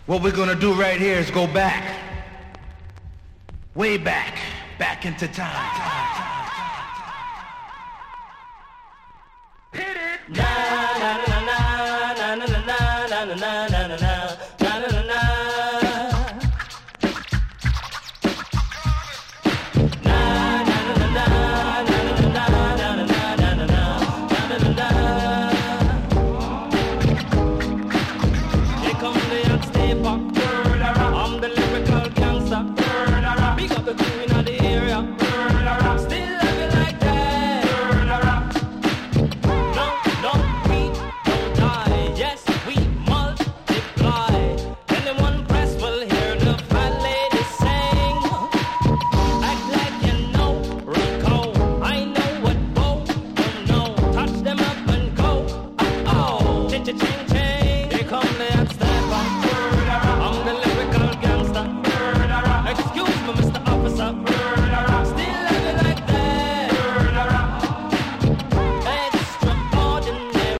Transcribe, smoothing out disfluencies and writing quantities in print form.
What we're gonna do right here is go back, way back, back into time. Hit it! Na na na na na na na na na na na na na na na. I'm the lyrical gangster. Big up the crew in the area. Still love you like that. No, we don't die. Yes, we multiply. Anyone press will hear the fat lady sing. Act like you know Rico. I know what Bo don't know. Touch them up and go. Oh, ching ching ching. Here come the X-Stepper. I'm the lyrical gangster. Excuse me, Mr. Officer.